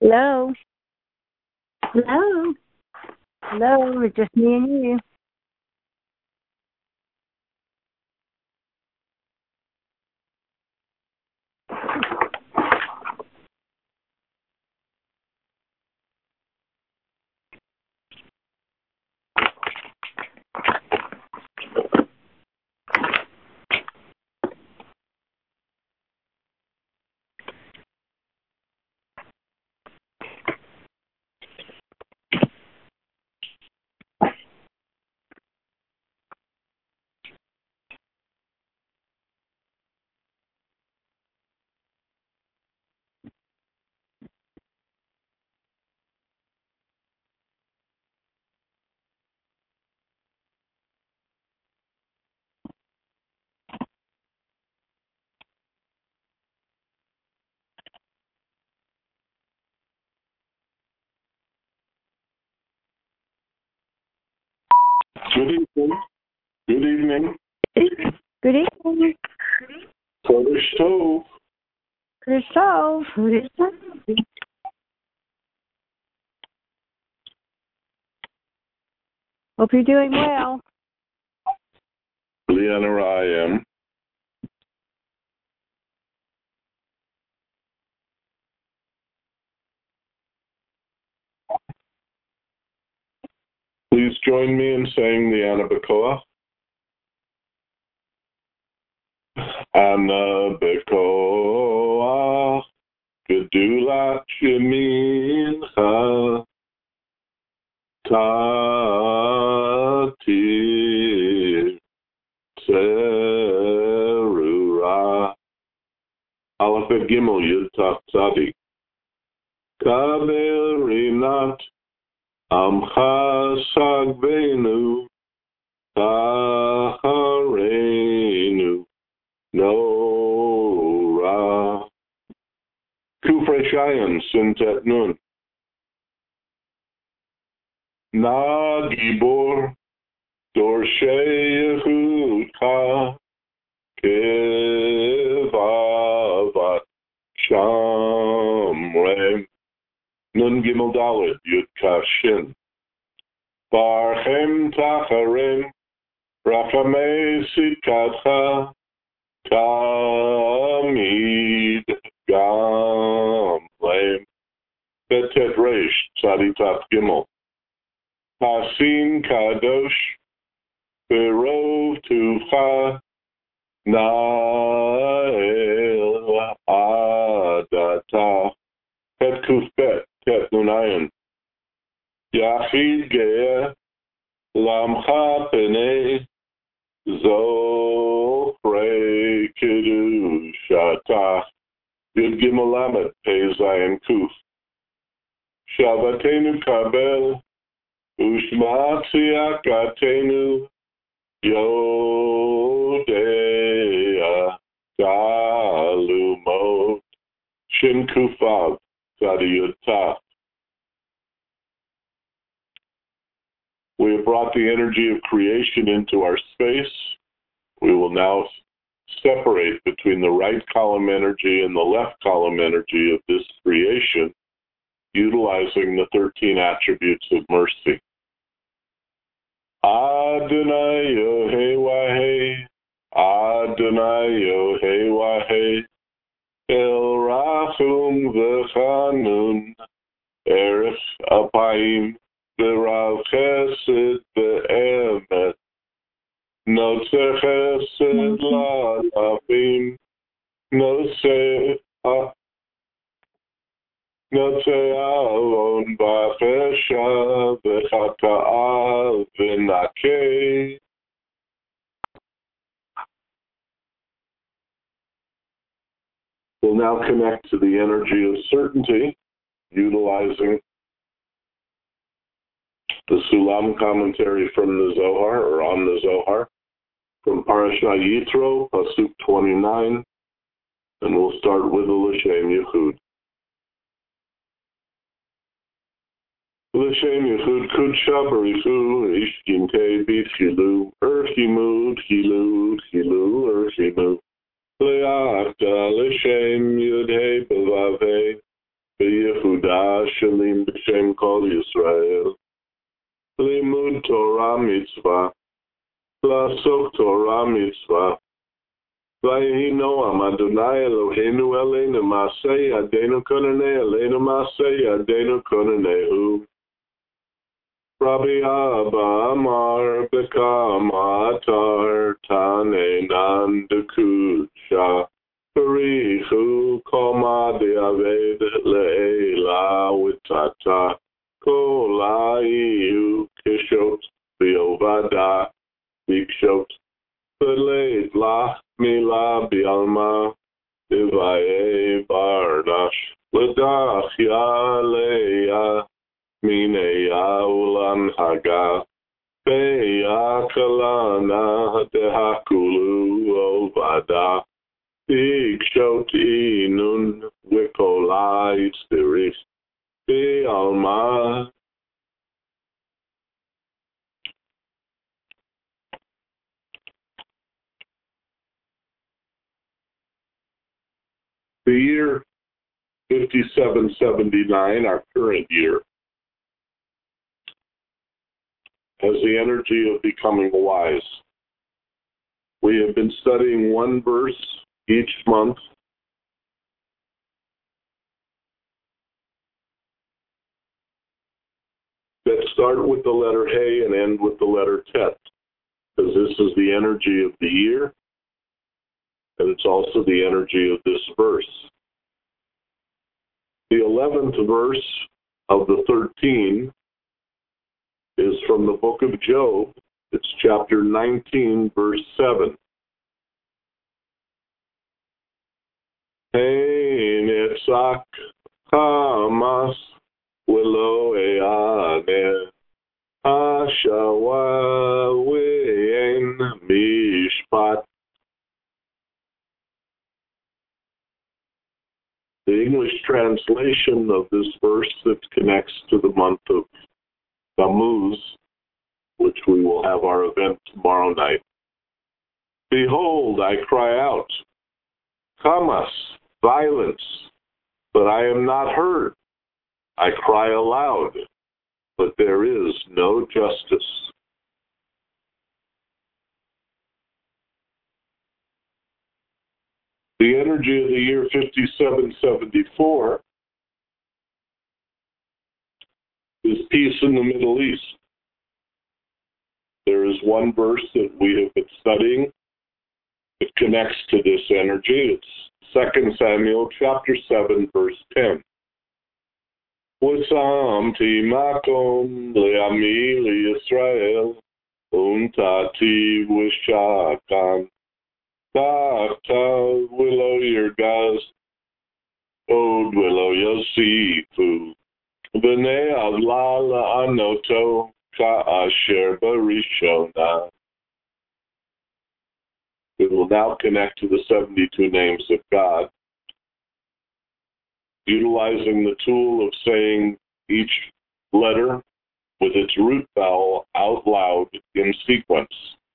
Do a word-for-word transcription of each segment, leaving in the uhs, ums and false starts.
Hello. Hello. Hello. It's just me and you. Good evening. Good evening. Good evening. Kodesh Tov. Kodesh Tov. Kodesh Tov. Hope you're doing well. Leanna, I am. Please join me in saying the Ana Bekoach. Ana Bekoach, Gedulat Shemincha, Tatir Tzerura, Aleph Bet Gimel Yud Tav Tzadik, Kabel Rinat, Amcha Sagvenu, Tachareinu, Nora. Kufre Shayan, Sintet Nun. Na Gibor, Dorshe Yehudcha, Kevavat, Shamrem, Nun Gimel Dalet, Yud Kashin. Barchem Tacharem, Rachamei Sikatcha, Tamid Gamlem, Betet Reish, Tzaditat Gimel, Hasim Kadosh, Berov Tuvcha, Nael Adata, Het Kufbet, Tet Nunayan, Yachid Ge'eh, Lamcha Penei, Zofrei Kedushata, Yud Gimel Lamed, Pei Zayin Kuf, Shavatenu Kabel, Ushma Tziakatenu, Yodea, Galumot, Shin Kufav, Zadiyut Taf. We have brought the energy of creation into our space. We will now separate between the right column energy and the left column energy of this creation, utilizing the thirteen attributes of mercy. Adonai Yohei Wahei, Adonai Yohei Wahei, El Rachum V'Chanun, Erech Apayim, V'Rav Chesed V'Emet, Notze Chesed L'Alafim, Notze Notze Avon B'Chesha V'Chata'a V'Nakei. We'll now connect to the energy of certainty, utilizing the Sulam commentary from the Zohar, or on the Zohar, from Parashat Yitro, Pasuk twenty-nine, and we'll start with the L'Shem Yechud. L'Shem Yechud Kudsha Barichu, Ishkinte B'Chilu, Erchimud, Chilu, Chilu, Erchimud, Le'achta L'Shem Yudhei B'Vavei, B'Yehuda Avodah Shalim B'Shem Kol Yisrael. Limud Torah Mitzvah. Lasok Torah Mitzvah. Vayehi Noam Adonai Eloheinu Eleinu Masei Yadeinu Konanei Eleinu Masei Yadeinu Konanehu. Rabbi Abba Amar Bekama Atar Tane Nandakucha. Parichu Koma De'aved Le'ela Witata. Kolaiu Kishot Biovada Bikshot. Beled Lach Mila Bialma Divaye Barnash Ledach Yaleya Mineya Ulan Haga Beya Kalana Dehakulu Ovada Bikshot Inun Wikolai Spirit Bialma. The year fifty-seven seventy-nine, our current year, has the energy of becoming wise. We have been studying one verse each month. That start with the letter Hey and end with the letter Tet, because this is the energy of the year. And it's also the energy of this verse. The eleventh verse of the thirteen is from the book of Job. It's chapter nineteen, verse seven. Ein etzak hamas v'lo e'aneh hashawa v'ein mishpat. The English translation of this verse that connects to the month of Tammuz, which we will have our event tomorrow night. Behold, I cry out, Hamas, violence, but I am not heard. I cry aloud, but there is no justice. The energy of the year fifty-seven seventy-four is peace in the Middle East. There is one verse that we have been studying that connects to this energy. It's Second Samuel chapter seven, verse ten. Wasamti makom le'ami le'Yisrael untati v'shakan. Ta'ata willow yirgaz, od willow yosifu, b'nei avla la'anoto ka'asher barishona. We will now connect to the seventy-two names of God, utilizing the tool of saying each letter with its root vowel out loud in sequence.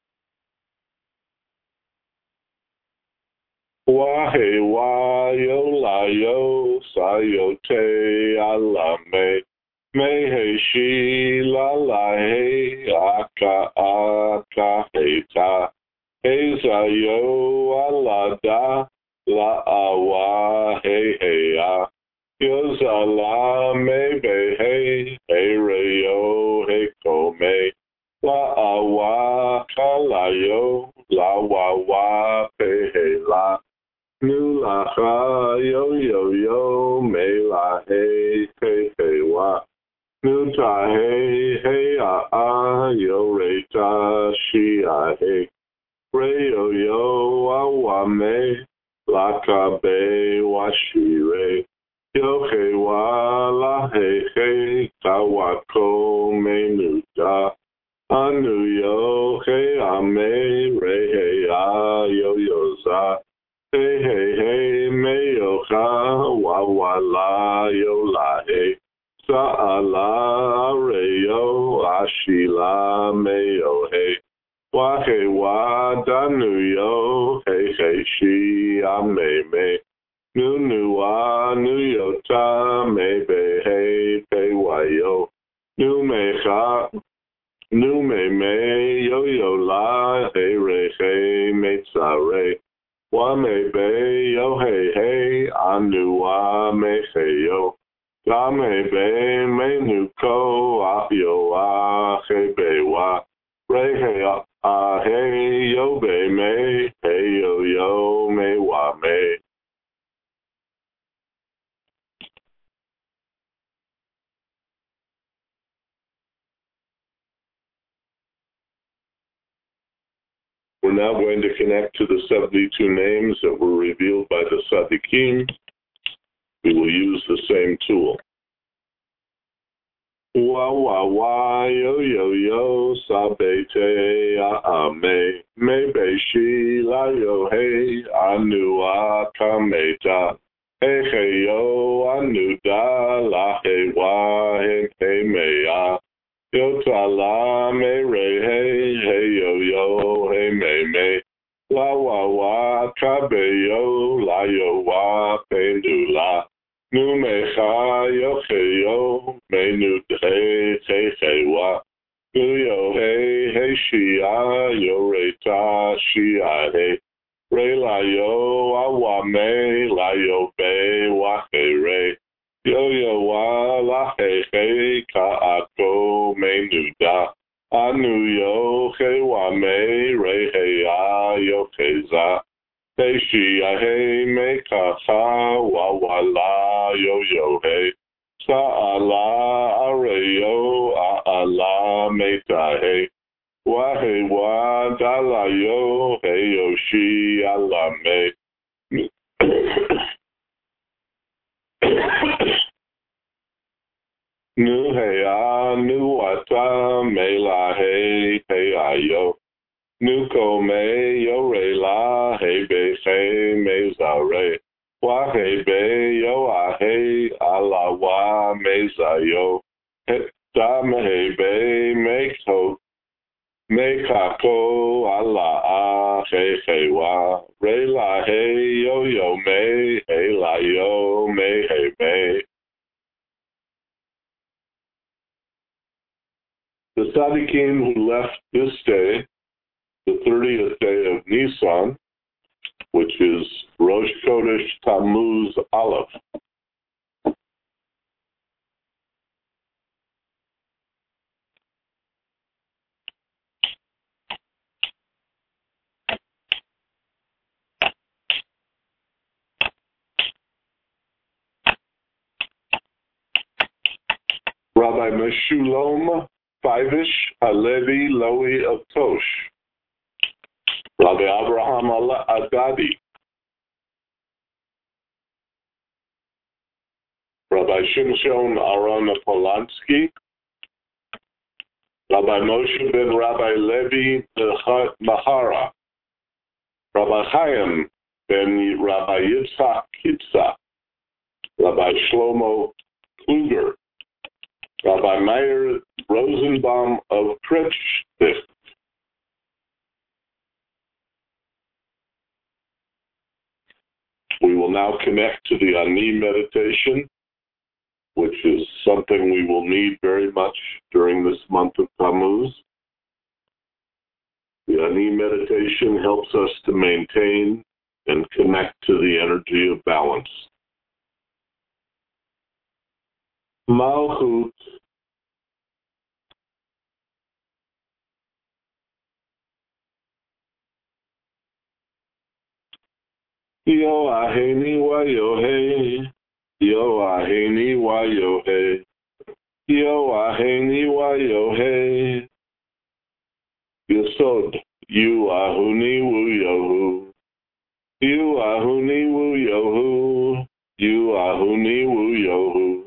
Wahe wa yo la yo sa yo te ala me me he shi la la he aka aka he ta he sa yo ala da la awa he he a yo sa la me be he he re yo he ko me la awa ka la yo la wa wa pe he la Nu la ha yo yo yo me la hey hey hey wa nu ta hey hey ah ah yo re ta shi ah hey re yo yo wa wa me la ka be wa shi re yo hey wa la hey hey ta wa ko me nu ta anu yo hey ah me re hey ah yo yo za. Hey, hey, hey, me yo ha, wa wa la yo la hey, sa la re yo, ashi la me yo hey, wa hey wa da nu yo, hey hey she a me me, nu nu wa nu yo ta me be hey re hey metzare. Wa me be yo hey hey anu wa me hey yo. Ga me be me nu ko a yo a hey be wa. Re hey a a hey yo be me hey yo yo me wa me. We're now going to connect to the seventy-two names that were revealed by the Tzaddikim. We will use the same tool. Wa wa wa yo yo yo sabe te a a me me be shi la yo hey anu a kameta hey hey yo anu da la hey wa hey hey me a yo ta la me re hey hey yo yo hey me me la wa wa kabe yo la yo wa pe du la. Nu me cha yo he yo me nu he he he wa. Nu yo he he shi a yo re ta shi a he. Re la yo a wa me la yo be wa he re. Yo yo wa la he he ka a ko me nu da. A nu yo he wa me re he a yo he za. Hey she a hey me ka sa wa wa la yo yo hey sa a la a re yo a a la me ta hey wa hey wa da la yo hey yo she a la me nu hey a nu wa ta me la hey hey a yo. Nuko me yo re la hey be hey me za re wa hey be yo a hey a la wa me za yo da me hey be me ko me ka ko a la a hey hey wa re la hey yo yo me hey la yo me hey me. The Tzaddikim who left this day, the thirtieth day of Nisan, which is Rosh Chodesh Tammuz Aleph. Rabbi Meshulom Fivish Halevi Lowy of Tosh. Rabbi Abraham Adadi. Rabbi Shimshon Aaron Polanski. Rabbi Moshe ben Rabbi Levi Mahara. Rabbi Chaim ben Rabbi Yitzhak Kitsa. Rabbi Shlomo Kluger. Rabbi Meir Rosenbaum of Kretschstift. We will now connect to the Ani meditation, which is something we will need very much during this month of Tammuz. The Ani meditation helps us to maintain and connect to the energy of balance. Malchut. Yo aheni wa yo hey. Yo aheni wa yo hey. Yo aheni wa yo hey. Yesod. You ahuni wu yohu. You ahuni wu yohu. You ahuni wu yohu.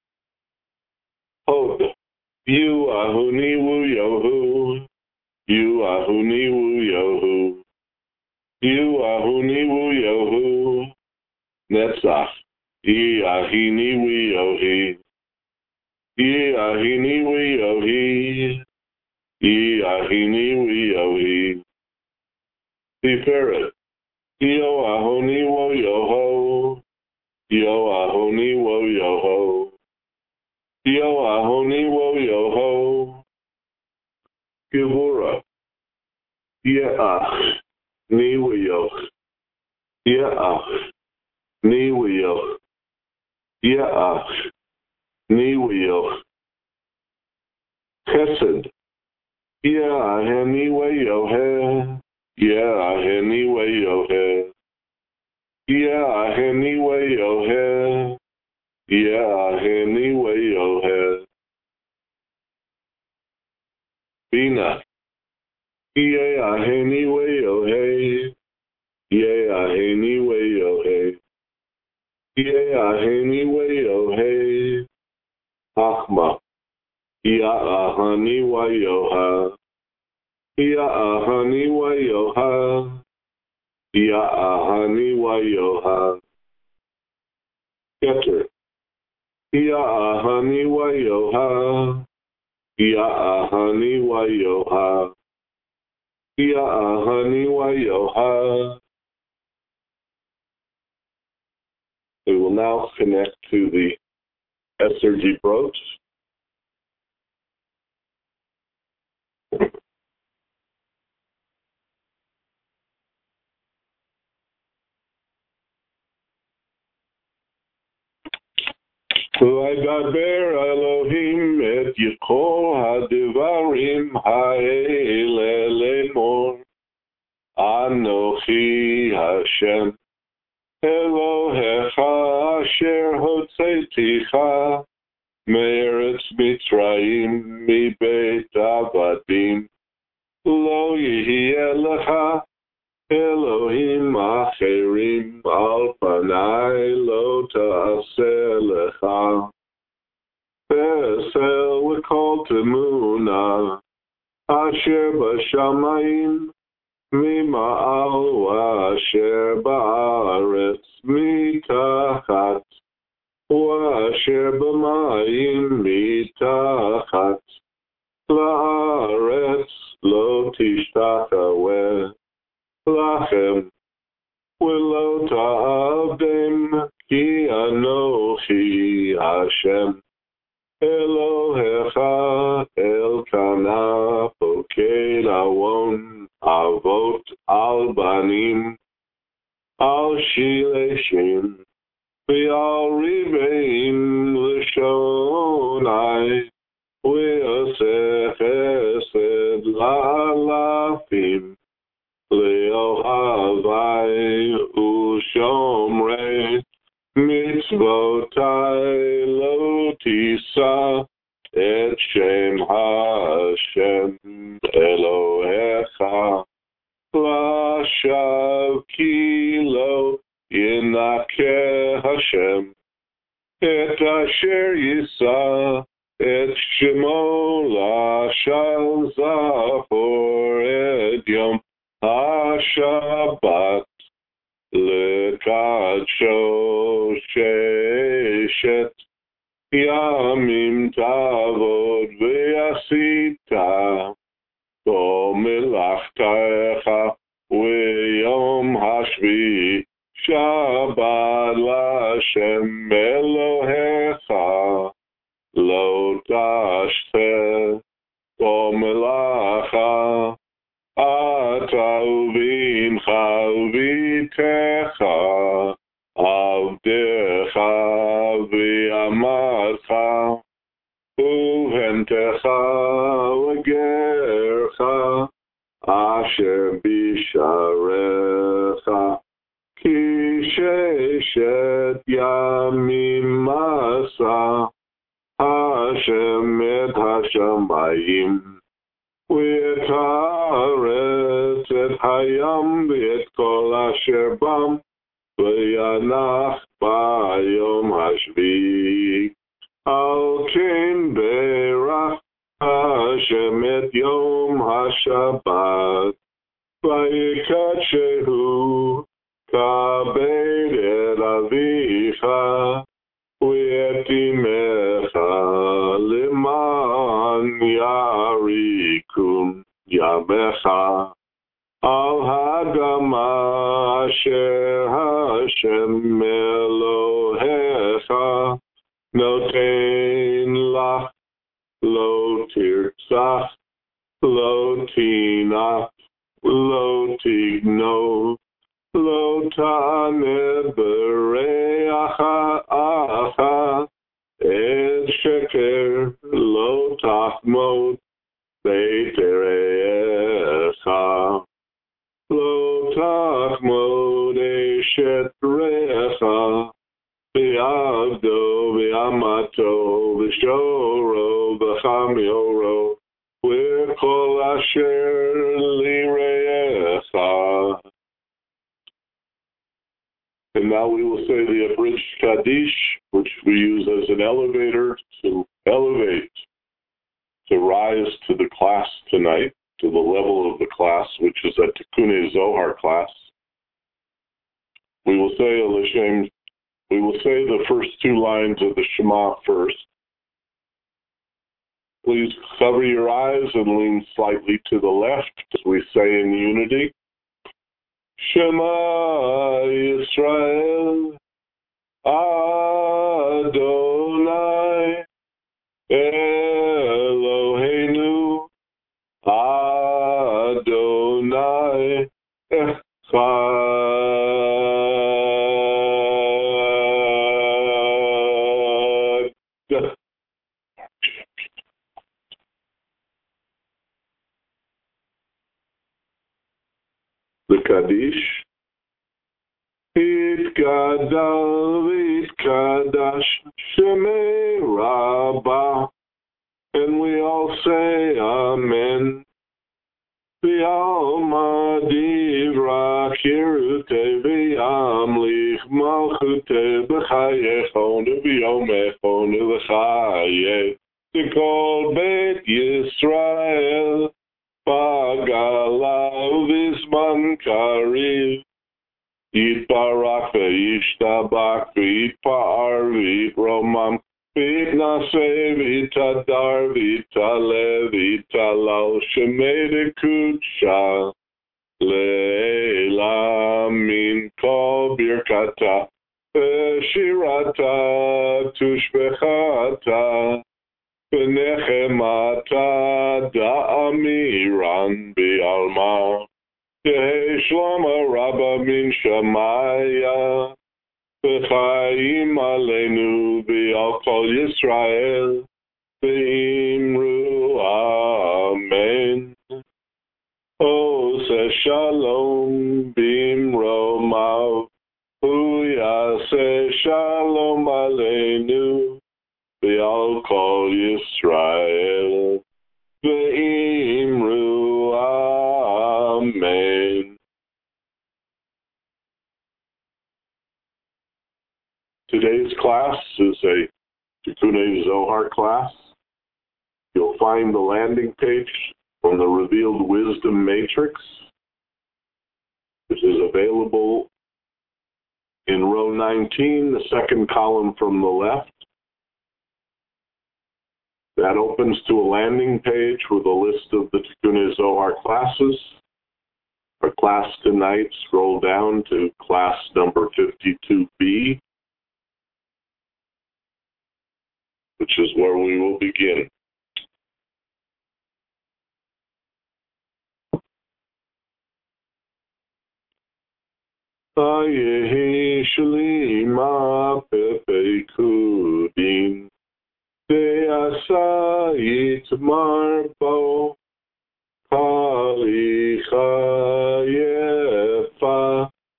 Hod. You ahuni wu yohu. You ahuni wu yohu. You ahuni wu yohu. Netzach. Ye ahini wu yohi. Ye ahini wu yohi. Ye ahini wu yohi. Tiferet. Yo ahoni wo yoho. Yo ahoni wo yoho. Yo ahoni wo yoho. Gevura. Ye'ach, Niwiyoch, Ye'ach, Niwiyoch, Ye'ach, Niwiyoch, Chesed, Ye'ah, Niwiyoch, Ye'ah, Niwiyoch, Ye'ah, Niwiyoch, Ye'ah, Niwiyoch, Bina, Ye'ah, Niwiyoch, Ye'ah, Niwiyoch, Ye'ah, Niwiyoch, Achma, Ye'ah, Niwiyoch, Ye'ah, Niwiyoch, Ye'ah, Niwiyoch, Keter, Ye'ah, Niwiyoch, Ye'ah, Niwiyoch, Ye'ah, Niwiyoch. We will now connect to the Essergy brooch. V'aydaber Elohim et yikol hadivarim ha'ele lemor. Anochi Hashem Elohecha asher hotzeiticha me'eretz Mitzrayim mibeit avadim. Lo yihye lecha Elohim acherim al panai lo ta'aseh lecha. Pesel v'kol temuna asher b'shamayim mima'al v'asher ba'aretz mitachat v'asher b'mayim mitachat la'aretz lo tishtachaweh lachem v'lo ta'avdem ki anochi Hashem Elohecha Elkanah poked avon avot al banim al shileshim v'al ribeim l'shonai v'yosef chesed la'alafim le'ohavai u'shomrei mitzvotai lo tisa et shem Hashem Elohecha lashav ki lo yinakeh Hashem et asher yisa et shemo lashal zachor et yom HaShabbat Lekadsho sheshet yamim tavod v'yasita ko melachtecha v'yom hashvi Shabbat l'Hashem Elohecha lo tashte ko melacha ata uvincha uvitecha avdecha v'yamadcha uventecha v'gercha asher bisharecha ki sheshet yamim masa Hashem et hashamayim ואת הארץ, את הים ואת כל אשר בם, וינח ביום השביעי. על כן ברך השם את יום השבת, ויקדשהו, כבד את אביך, ואת אמך, למען יריקום ימיך. על האדמה אשר השם אלוהיך נותן לך, לא תרצח, לא תינק, tigno, lo tane bereacha acha, et sheker lo tachmod beiterecha, lo tachmod eshet recha, V'avdo, v'amato, v'shoro, v'chamioro, v'kol asher lireyecha. And now we will say the abridged Kaddish, which we use as an elevator to elevate, to rise to the class tonight, to the level of the class, which is a Tikkunei Zohar class. We will say L'Shem. We will say the first two lines of the Shema first. Please cover your eyes and lean slightly to the left as we say in unity. Shema Yisrael, Adonai, Eloheinu, Adonai, Echad. The Kaddish. Itgadal v'itgadash Shemei Rabbah. And we all say Amen. V'alma divra kirute v'yamlich malchute b'chayechon v'yomechon v'chayeh T'kol Beit Yisrael Pagalav Vizman Kariv Yitbarak V'yishtabak V'yitpa'ar V'yitromam V'yitnaseh V'yitadar V'yitaleh V'yitalal Shemei Dekudsha Le'ela Min Kol Birkata V'shirata Tushbechata V'nechemata da'amiran bi'alma Yehi shlama rabba min shamaya V'chayim aleinu bi'al kol Yisrael V'imru amen Ose shalom b'imromav Uyaseh shalom aleinu V'al kol Yisrael, v'imru amen. Today's class is a Tikkunei Zohar class. You'll find the landing page on the Revealed Wisdom Matrix, which is available in row nineteen, the second column from the left. That opens to a landing page with a list of the Tikkunei Zohar classes. Our class tonight, scroll down to class number fifty-two B, which is where we will begin. Ayehi shlima pepekudin De'asa yitmar bo Kalicha yefa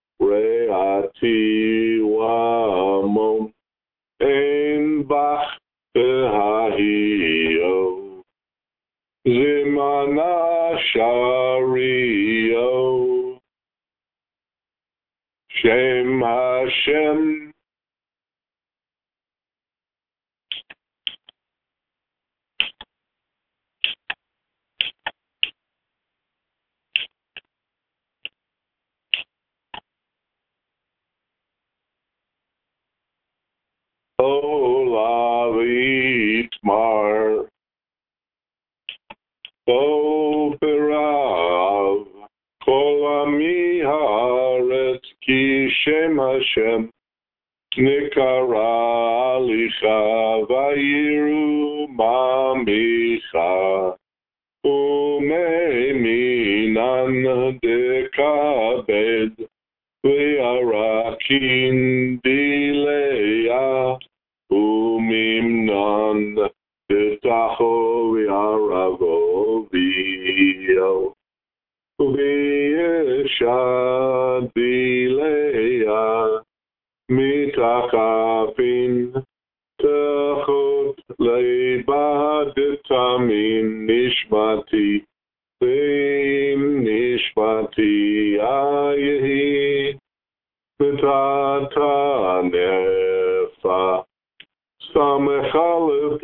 re'ati wamom Ein bach behahio Zimana shario Shem Hashem Olavit Mar O Perav Kol Ami Haaretz Ki Shem Hashem Nikara Licha Vayiru Mamicha Umei Minan De kabed ve'arakin dileya umimnon Tacho v'aravo v'yo v'yeshad dileya mitachapin tachot leibadetamin nishmati ve'im nishmati ayehi v'tata nefa Samechalev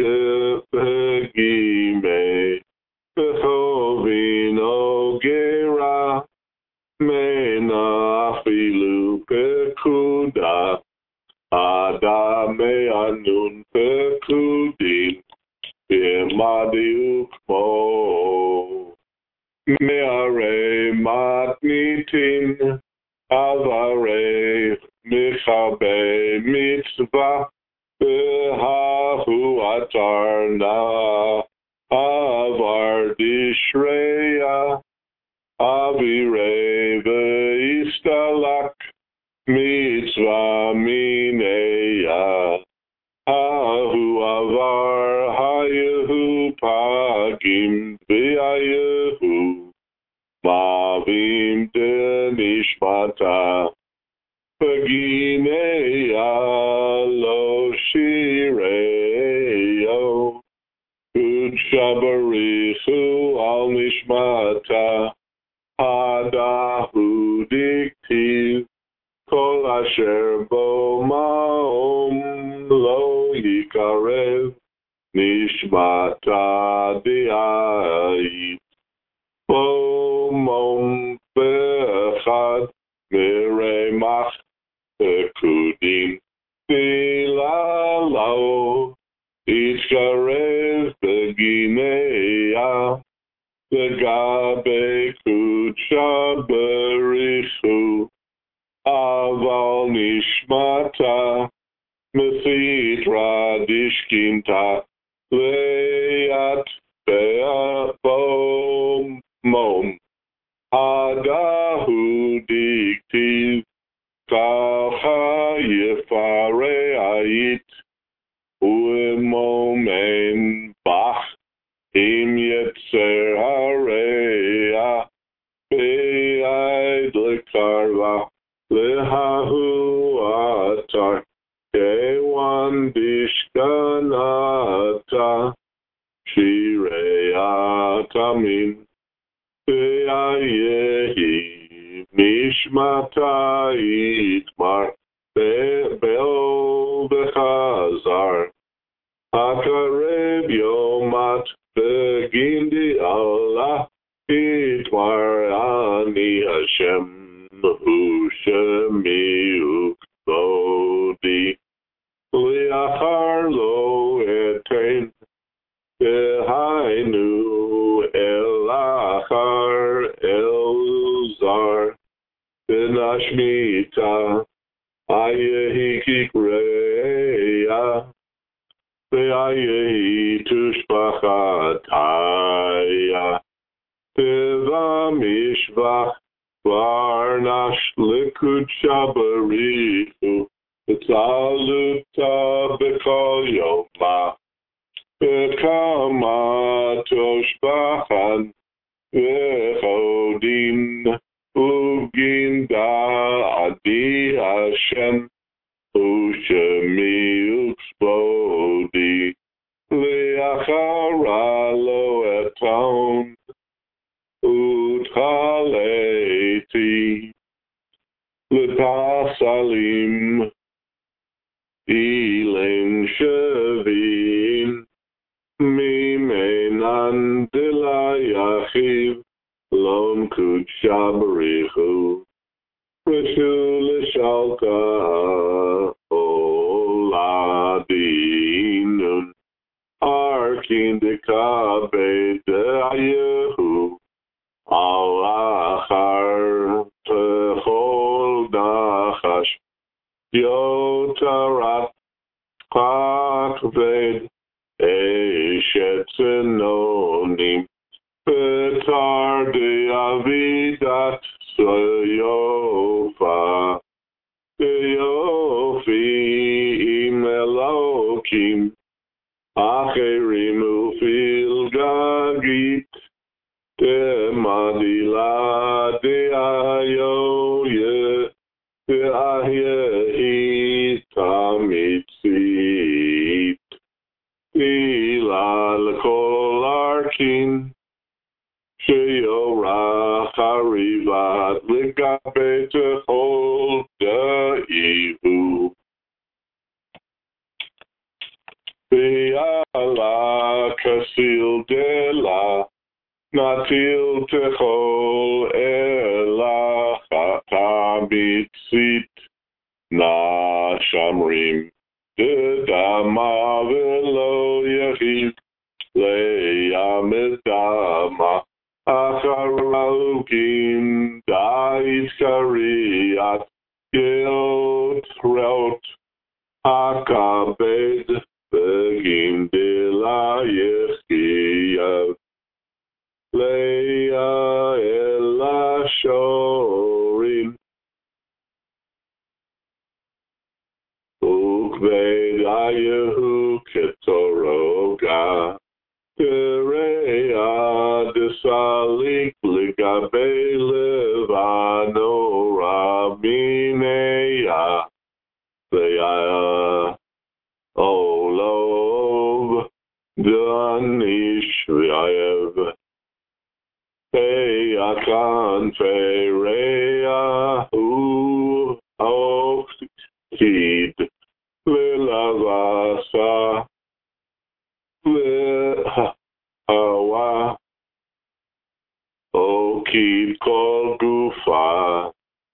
gime bechovino gera mena afilu pekuda adame anun pekudin imadiukmo meare matnitin avare michabe mitzvah Behahu atarna avar dishreya avire veistalak mitzvah mineya ahu avar hayehu pagim ve'ayehu mavim denishmata Pagineya lo shireyo Udshabarichu al nishmata Hadahu diktiv Kol asher bo ma'om lo yikarev Nishmata di'ayit Bo mom be'echad Miremach Pekudin Bilalo Ishkarev Begineya Begabe Kucha Berichu Aval Nishmata Mesit Radishkinta Leat Be'abom Mom Adahu Diktiv Kacha Yefare Ait Uemomen Bach Im Yetzer Harea Be'aid Lekarva Lehahu Atar Kewan Dishkanata Shireatamin Be'ayehi Nishmata Itmar Be'el Bechazar Akarev Yomat Begindi Allah Itmar Ani Hashem Ushemi Ukbodi Liachar Lo Etain Behainu Elachar Elzar Benashmita Ayehi Kikreya Beayehi Tushpachataya Teva Mishvach Varnash Likud Shabarichu Tzaluta Bekol Yoma Bekama Toshbachan Vechodin Uginda Adi Hashem Ushemi Uksbodi Leachara Lo Eton Uthaleti Letasalim Ilim Shavin Mimenan Dilayachiv Lom Kudshabarichu Rishul Shalka Oladinun Arkindika Bedayehu Alachar Tehol Nachash Yotarat Pakved Eshetzenonim Petar de Avidat yofa, yofi im Elokim, acherim ufil gagit, temadila deayoye, deahye itamitzit, ilal kol arkin, Sheyorach harivat legabe tehol da'ivu. Ve'ala kasil dela natil tehol ela chatabitzit na shamrim dedama velo yehiv le'amedama Acharokim da'is kariyat yot reot hakabed begim dela yechiyav leia ela shorim ukved ayehu ketoroga Tereya desalik ligabe levano ramineya Teya olov danish v'ayev Teya kan fereya hu ochtid lelavasa Hawa Okid Kol Gufa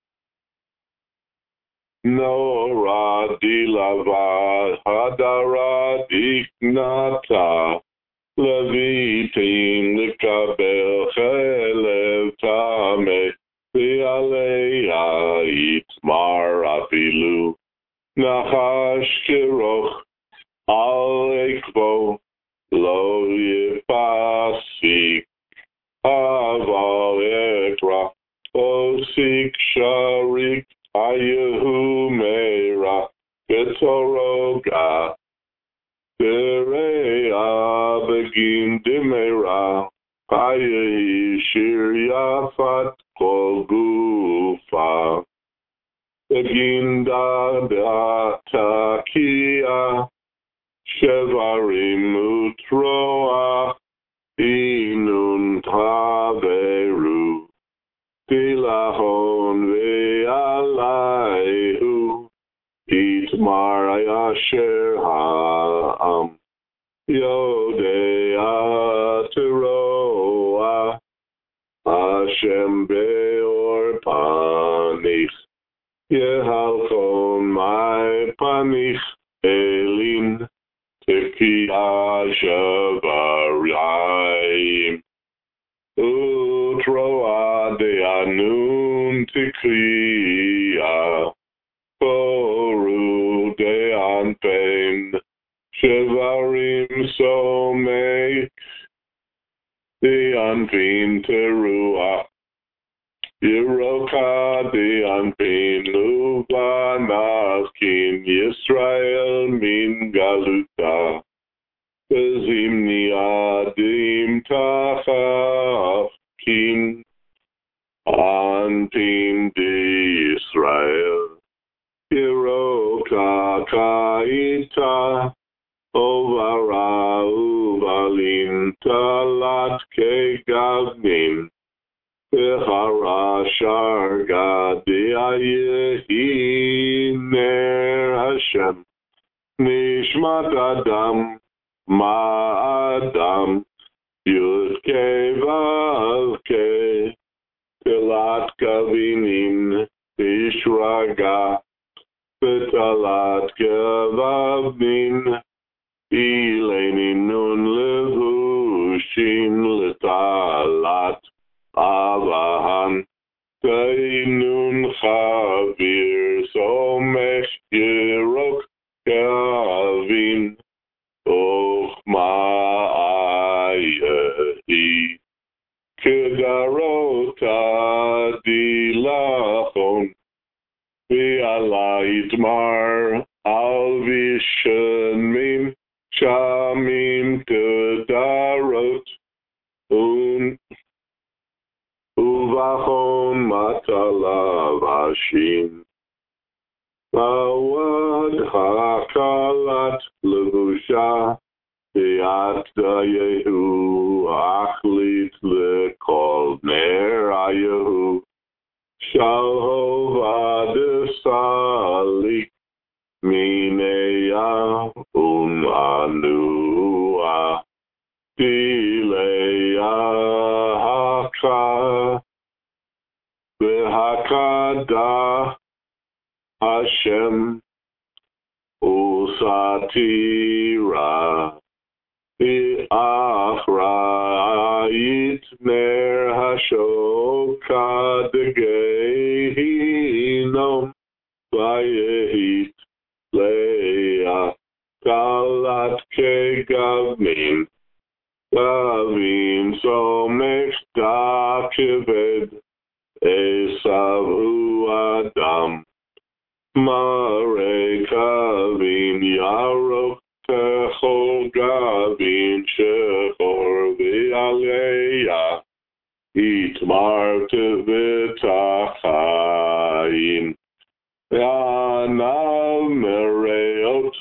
Nora Dilava Hadara Diknata Levitim Likabel Chelev Tame Vialeya Itmar Afilu Nachash Kiroch Al Ekvo Lo yipasik aval ekra osik sharik ayehu meira ketoroga tereya begin dimera ayehi shiryafat kol gufa begin da takia Shevarim utroa inun taveru tilahon ve'alayhu itmar ayasher ha'am yodea teroa Hashem beor panich yehalchon my panich elin Tekiah Shavarayim Utroa de Anun Tekiah Koru de Anpen Shavarim Somek De Anpin Teruah Yeroka de Anpin Uvanaskin Yisrael Min Galuta Bezimni Adim Tachafkin Anpin de Yisrael Yeroka Kaita Ovara Uvalin Talat Kegavnin Harasharga Deayehi Ner Hashem Nishmat Adam Ma Adam Yudke Vavke Telat Kavinin Ishraga Betalat Kavavnin Ilenin Nun Levushin Letalat Avahan Tainun Chavir Somech Yerok Kavin Ochma Ayehi Kedarota Dila ala itmar al vishanim shamim kedarot un uvachon matala vashim Awad hakalat levusha Beat Yehu achlit lekol ner ayehu shalhova desalik mineya umanua dileya haka behakada Hashem usatira Achrayit ner hashoka degehinom vayehit leah kalat kegavmin gavim somech da keved esav hu adam mare kavim yarok Techol gavin shechor v'aleya itmar tevitachayim v'anav mereot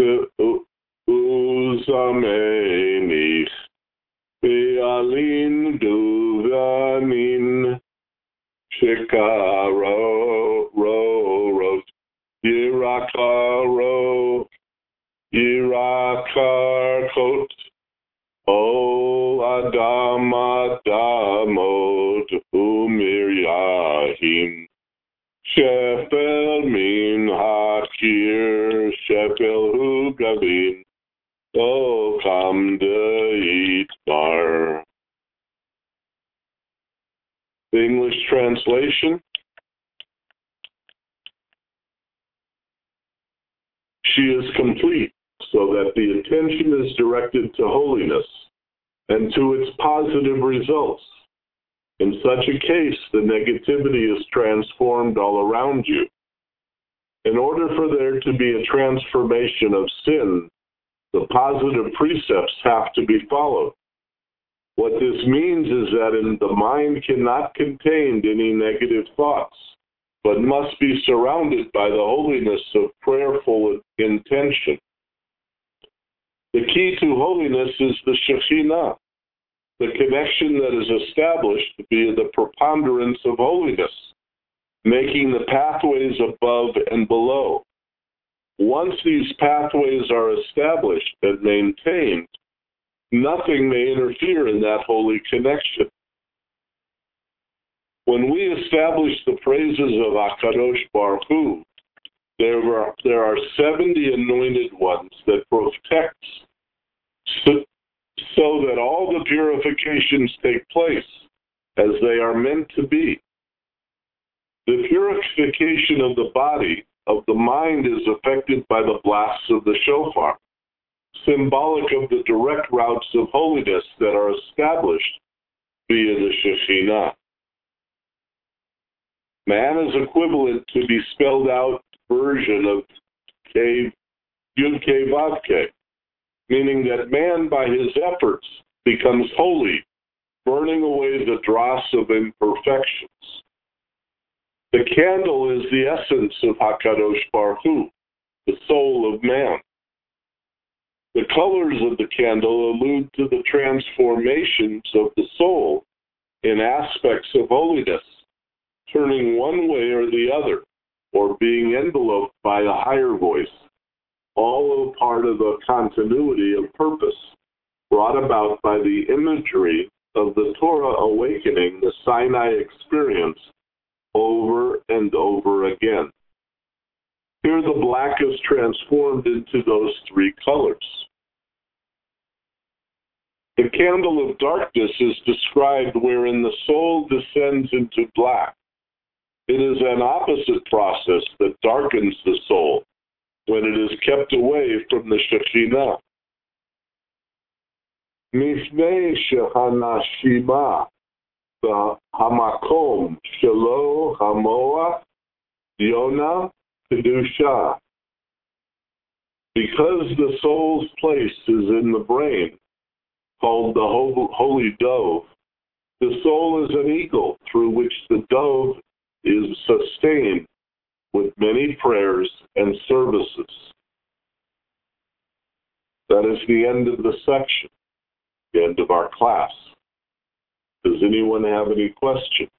uzamenich v'alin duvanin shekaro rorot yirakaro Yirakar O Adam Adamot Umiryahim Shepel Min Hakir Shepel Hu Gavin O Kam De Itmar. The English translation. She is complete, so that the attention is directed to holiness and to its positive results. In such a case, the negativity is transformed all around you. In order for there to be a transformation of sin, the positive precepts have to be followed. What this means is that in the mind cannot contain any negative thoughts, but must be surrounded by the holiness of prayerful intention. The key to holiness is the Shekhinah, the connection that is established via the preponderance of holiness, making the pathways above and below. Once these pathways are established and maintained, nothing may interfere in that holy connection. When we establish the praises of HaKadosh Baruch Hu, there are, there are seventy anointed ones that protect so, so that all the purifications take place as they are meant to be. The purification of the body, of the mind, is affected by the blasts of the shofar, symbolic of the direct routes of holiness that are established via the Shekhinah. Man is equivalent to the spelled out version of K, Yud K Vav K, meaning that man by his efforts becomes holy, burning away the dross of imperfections. The candle is the essence of HaKadosh Baruch Hu, the soul of man. The colors of the candle allude to the transformations of the soul in aspects of holiness, turning one way or the other, or being enveloped by a higher voice, all a part of the continuity of purpose brought about by the imagery of the Torah awakening, the Sinai experience, over and over again. Here the black is transformed into those three colors. The candle of darkness is described wherein the soul descends into black. It is an opposite process that darkens the soul when it is kept away from the Shekhinah. Mifnei shehanashima hamakom shelo hamoach Yonah Kedusha. Because the soul's place is in the brain, called the holy dove, the soul is an eagle through which the dove is sustained with many prayers and services. That is the end of the section, the end of our class. Does anyone have any questions?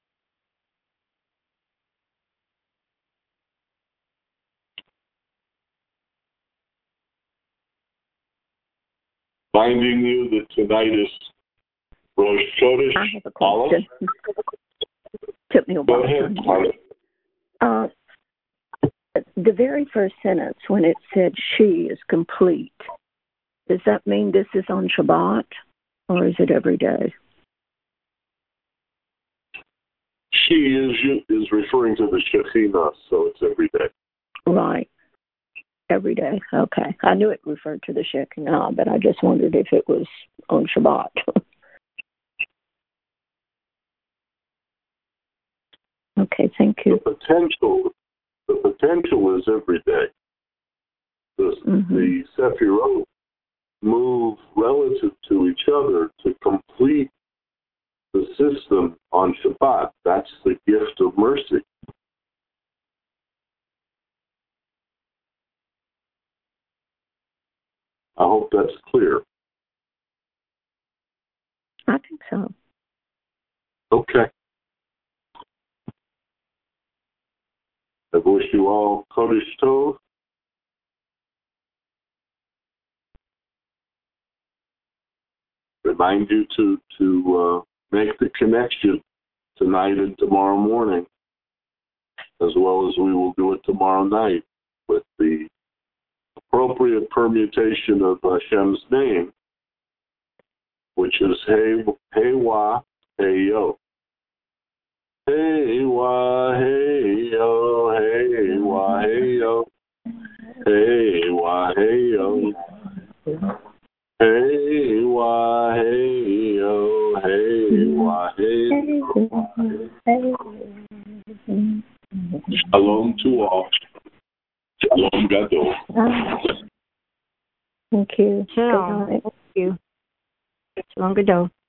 Reminding you that tonight is Rosh Chodesh. I have a question. Took me a while. Go ahead, Carla. Uh, the very first sentence, when it said she is complete, does that mean this is on Shabbat, or is it every day? She is is referring to the Shekhinah, so it's every day. Right. Every day. Okay. I knew it referred to the Shekinah, but I just wondered if it was on Shabbat. Okay, thank you. The potential, the potential is every day. The, mm-hmm. the Sephirot move relative to each other to complete the system on Shabbat. That's the gift of mercy. I hope that's clear. I think so. Okay. I wish you all Kodesh Tov. Remind you to to uh, make the connection tonight and tomorrow morning, as well as we will do it tomorrow night with the appropriate permutation of Hashem's name, which is Hey Hey Wa Hey Yo. Hey Wa Hey Yo, Hey Wa Hey Yo, Hey Wa Hey Yo. Hey wa hey yo, hey wa hey yo. Shalom to all. Shalom Gadol. Thank you. Shalom. Thank you. Shalom Gadol.